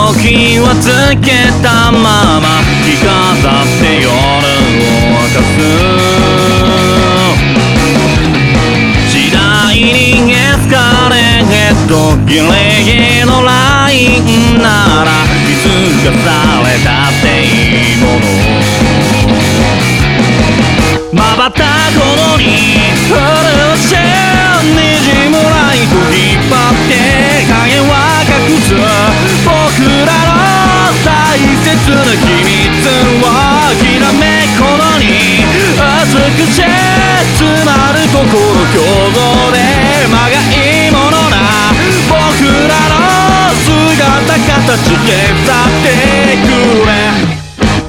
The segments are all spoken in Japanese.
時はつけたまま着飾って夜を明かす。次第にエスカレートギレギレのラインなら気づかされたっていいもの。瞬くほどに震わして滲むライト引っ張って影は隠す僕らの大切な秘密はきらめくほどに美しい詰まる心共同でまがいものな僕らの姿形消さってくれ。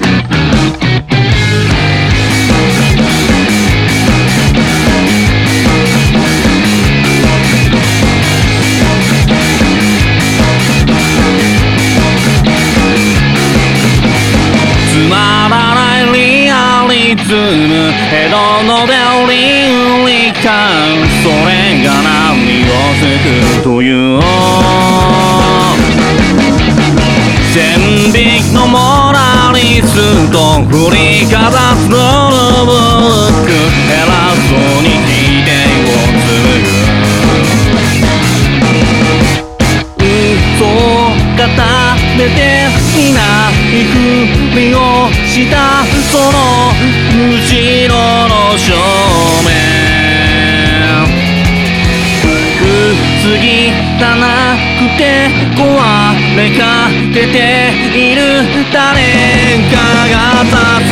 つまらないリアリズムヘドのベリンリ感それが何を救うという線引きのモラリスト振りかざすルーブック偉そうに否定を紡ぐ嘘を固めていないふりをしたその後ろの正面薄汚くて壊れかけている誰かが